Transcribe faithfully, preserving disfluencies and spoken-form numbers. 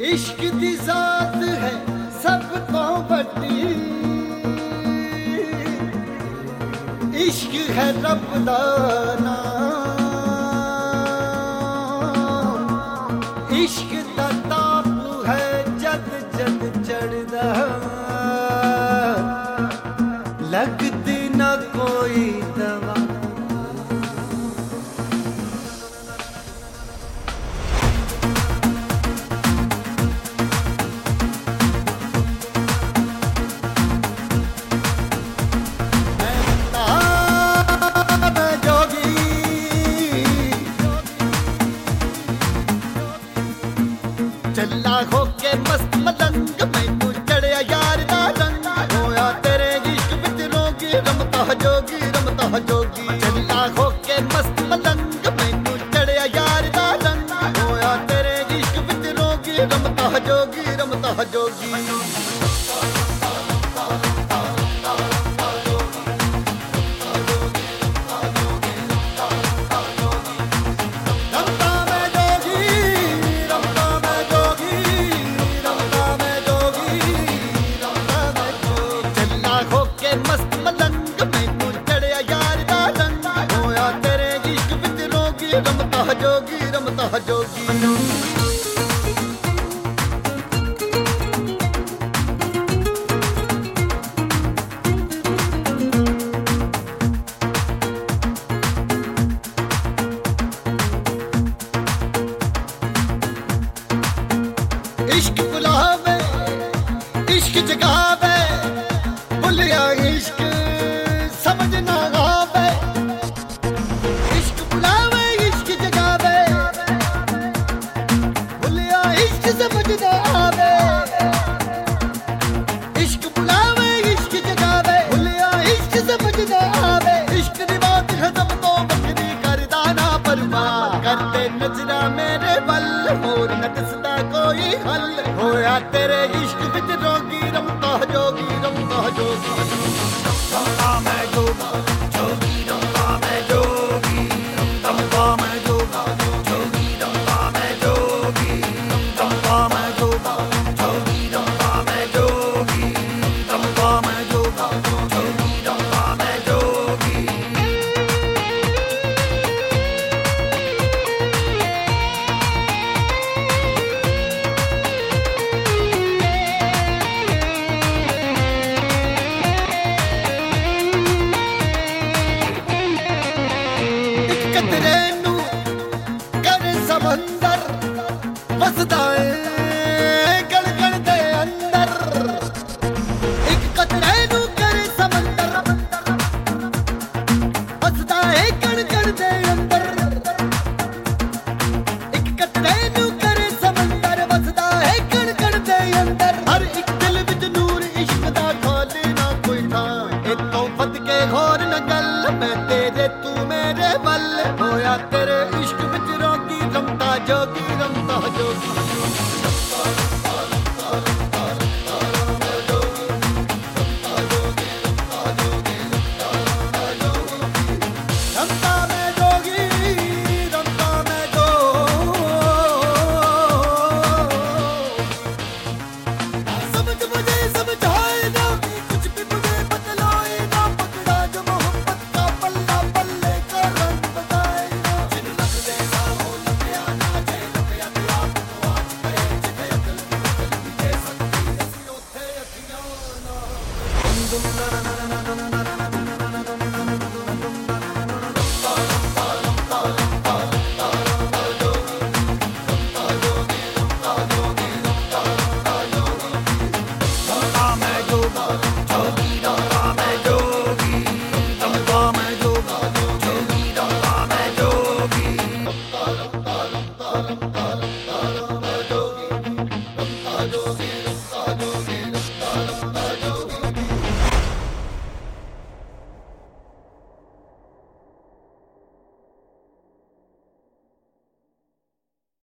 इश्क दी जात है सब तो बड़ी, इश्क है रब दा नाम, इश्क दा ताप है जद जद चढ़दा, लगदी ना कोई दवा। चला होके मस्त मलंग मैनू चढ़िया यार दा रंग, होया तेरे इश्क विच रोगी रमता जोगी रमता जोगी। चला होके मस्त मलंग मैनू चढ़िया यार दा रंग, होया तेरे इश्क विच रोगी रमता जोगी रमता जोगी। मस्त मलंग मैनू चढ़िया यार दा रंग, होया तेरे इश्क विच रोगी रमता जोगी रमता जोगी। इश्क बुलावे इश्क जगावे, भुलिया इश्क समझ ना आवे। इश्क बुलावे इश्क जगावे, भुलिया इश्क समझ ना आवे। इश्क बुलावे इश्क जगावे, भुलिया इश्क समझ ना आवे। इश्क दी बात है सब तो बकरी करदा ना परवाह, करते नजरा मेरे वल होर न दसदा कोई हल, होया तेरे इश्क विच रोगी रमता जोगी रमता जोगी। रमता मैं जोगी जोगी रमता मैं जोगी, रमता मैं जोगी जोगी रमता मैं जोगी, रमता मैं जोगी जोगी रमता मैं जोगी, रमता मैं जोगी जोगी रमता मैं जोगी। कतरे नू कर समंदर वसदा है गलगल दे अंदर, एक कतरे नू कर समंदर वसदा है गलगल दे अंदर। एक कतरे नू कर समंदर वसदा है गलगल दे अंदर, हर एक दिल विच नूर इश्क दा खोले ना कोई थां। इतों फद के होर न गल मैं तेरे तू मेरे वल, होया तेरे इश्क विच रोगी रमता जोगी रमता जोगी। रमता मैं जोगी रमता मैं जोगी, समझ मुझे समझाए ना कुछ भी मुझे बतलाए ना, पकड़ा जो मोहब्बत का पल्ला पल्ले का रंग बताए ना। जिन लग दे ना हो लपया ना जे लपया ते आप आवाज करे, जिथे अकल की अकल भी दे सकती ऐसी ओथे अखियां ना। दुम दुम ना ना ना ना ना ना ना। Jogi